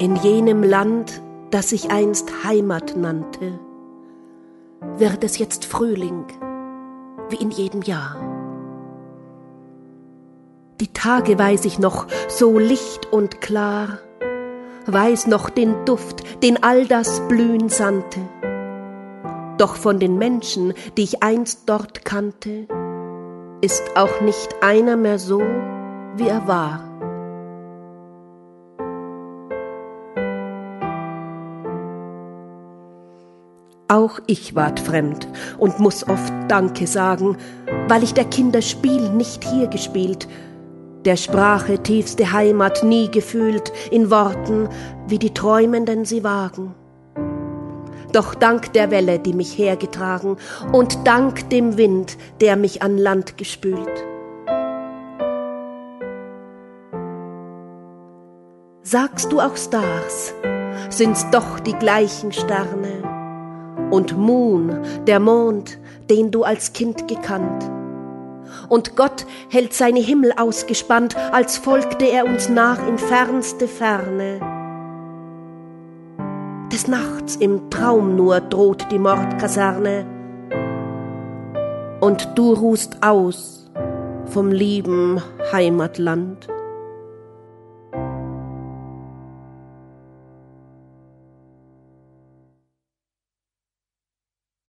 In jenem Land, das ich einst Heimat nannte, wird es jetzt Frühling, wie in jedem Jahr. Die Tage weiß ich noch so licht und klar, weiß noch den Duft, den all das Blühen sandte. Doch von den Menschen, die ich einst dort kannte, ist auch nicht einer mehr so, wie er war. Auch ich ward fremd und muß oft Danke sagen, weil ich der Kinder Spiel nicht hier gespielt, der Sprache tiefste Heimat nie gefühlt, in Worten, wie die Träumenden sie wagen. Doch dank der Welle, die mich hergetragen, und dank dem Wind, der mich an Land gespült. Sagst du auch Stars, sind's doch die gleichen Sterne, und Moon, der Mond, den du als Kind gekannt. Und Gott hält seine Himmel ausgespannt, als folgte er uns nach in fernste Ferne. Des Nachts im Traum nur droht die Mordkaserne, und du ruhst aus vom lieben Heimatland.